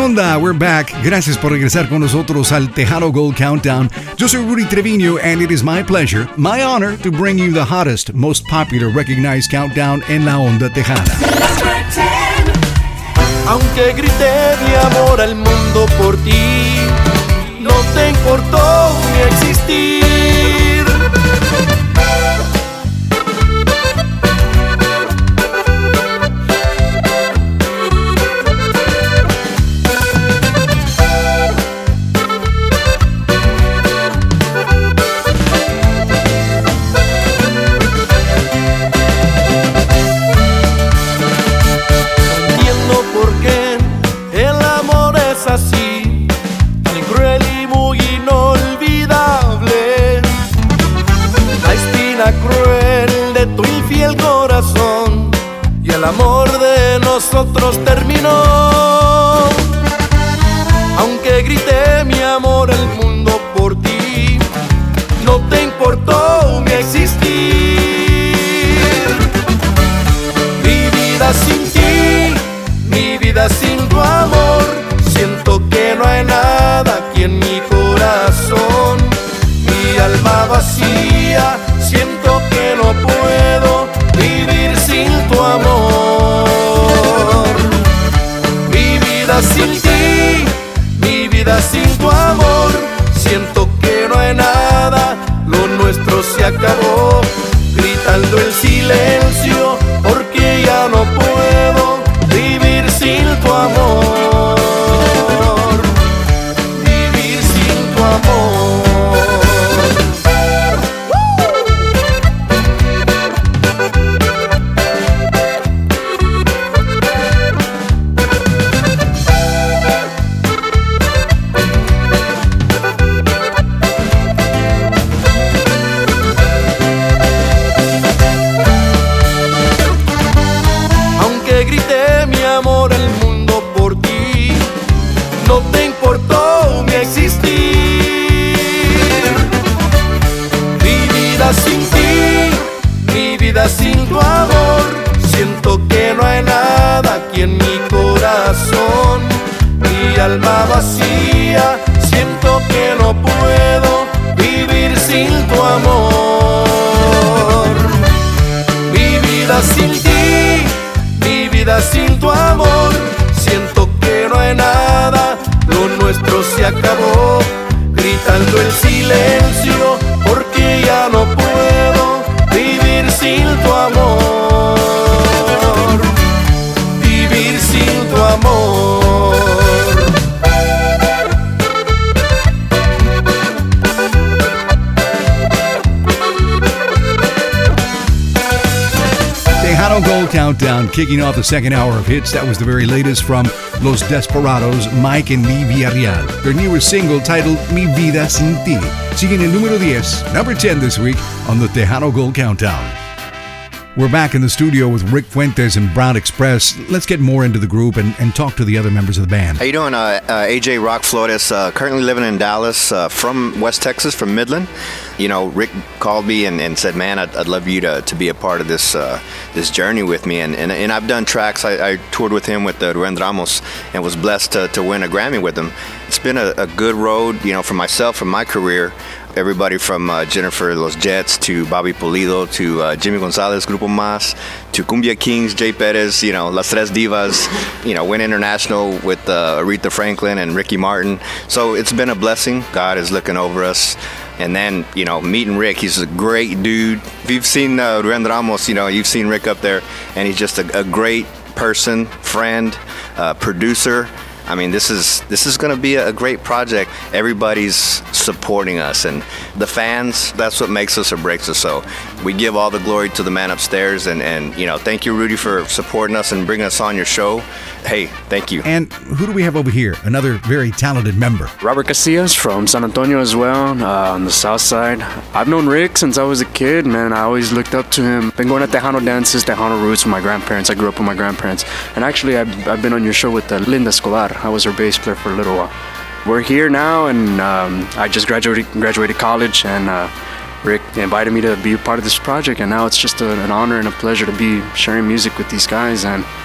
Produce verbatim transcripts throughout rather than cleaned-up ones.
onda? We're back. Gracias por regresar con nosotros al Tejano Gold Countdown. Yo soy Rudy Treviño, and it is my pleasure, my honor, to bring you the hottest, most popular, recognized countdown en la onda tejana. Aunque grité mi amor al mundo por ti, no te importó mi existir. Así, tan cruel y muy inolvidable, la espina cruel de tu infiel corazón, y el amor de nosotros terminó. Aunque grité mi amor al mundo por ti, no te importó mi existir. Mi vida sin ti, mi vida sin tu amor, siento que no hay nada aquí en mi corazón. Mi alma vacía, siento que no puedo vivir sin tu amor. Mi vida sin ti, mi vida sin tu amor, siento que no hay nada, lo nuestro se acabó. Gritando el silencio, porque ya no puedo vivir sin tu amor. Aunque grité mi amor al mundo por ti, no te importó mi existir. Mi vida sin ti, mi vida sin tu amor, siento que no hay nada aquí en mi corazón. Mi alma vacía, siento que no puedo vivir sin tu amor. Mi vida sin ti, mi vida sin tu amor, siento que no hay nada, lo nuestro se acabó. Gritando el silencio, porque ya no puedo vivir sin tu amor. Vivir sin tu amor. Tejano Gold Countdown, kicking off the second hour of hits. That was the very latest from Los Desperados, Mike and Lee Villarreal. Their newest single titled Mi Vida Sin Ti. Siguen el número diez, number ten this week on the Tejano Gold Countdown. We're back in the studio with Rick Fuentes and Brown Express. Let's get more into the group and, and talk to the other members of the band. How you doing? Uh, uh, A J Rock Flores, uh, currently living in Dallas, uh, from West Texas, from Midland. You know, Rick called me and, and said, man, I'd, I'd love you to, to be a part of this uh, this journey with me. And, and, and I've done tracks. I, I toured with him with uh, Rubén Ramos and was blessed to, to win a Grammy with him. It's been a, a good road, you know, for myself, for my career. Everybody from uh, Jennifer Los Jets to Bobby Pulido to uh, Jimmy Gonzalez, Grupo Más, to Cumbia Kings, Jay Perez, you know, Las Tres Divas, you know, went international with uh, Aretha Franklin and Ricky Martin. So it's been a blessing. God is looking over us. And then, you know, meeting Rick, he's a great dude. If you've seen uh, Rubén Ramos, you know, you've seen Rick up there, and he's just a, a great person, friend, uh, producer. I mean, this is this is going to be a great project. Everybody's supporting us, and the fans, that's what makes us or breaks us. So we give all the glory to the man upstairs, and, and you know, thank you, Rudy, for supporting us and bringing us on your show. Hey, thank you. And who do we have over here? Another very talented member. Robert Casillas from San Antonio as well, uh, on the south side. I've known Rick since I was a kid, man. I always looked up to him. Been going to Tejano dances, Tejano roots with my grandparents. I grew up with my grandparents. And actually, I've, I've been on your show with uh, Linda Escobar. I was her bass player for a little while. We're here now, and um, I just graduated, graduated college, and uh, Rick invited me to be a part of this project, and now it's just a, an honor and a pleasure to be sharing music with these guys. And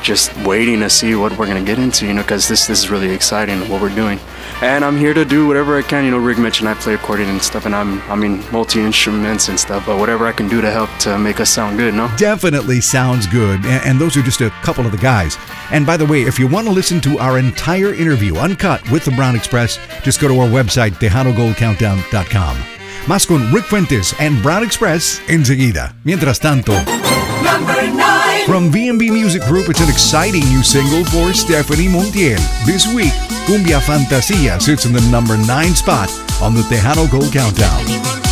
just waiting to see what we're gonna get into, you know, because this this is really exciting what we're doing. And I'm here to do whatever I can. You know, Rick mentioned I play accordion and stuff, and I'm I mean multi instruments and stuff. But whatever I can do to help to make us sound good, no? Definitely sounds good. And, and those are just a couple of the guys. And by the way, if you want to listen to our entire interview uncut with the Brown Express, just go to our website tejano gold countdown dot com. Más con Rick Fuentes and Brown Express enseguida. Mientras tanto, Number nine. From V and B Music Group, it's an exciting new single for Stephanie Montiel. This week, Cumbia Fantasia sits in the number nine spot on the Tejano Gold Countdown.